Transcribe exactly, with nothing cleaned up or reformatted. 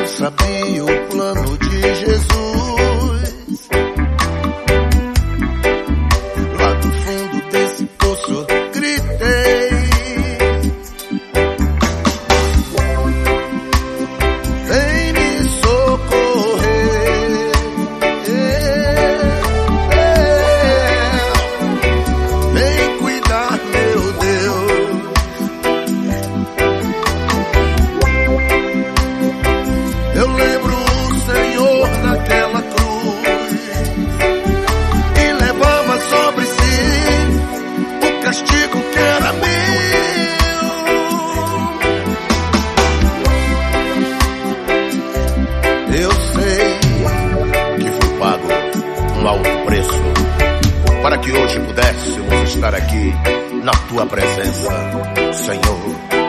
sabia o plano de Jesus. Lá do fundo desse poço gritei: vem me socorrer, vem cuidar, meu Deus. Eu lembro o Senhor naquela cruz e levava sobre si o castigo que era meu. Eu sei que foi pago um alto preço para que hoje pudéssemos estar aqui na tua presença, Senhor.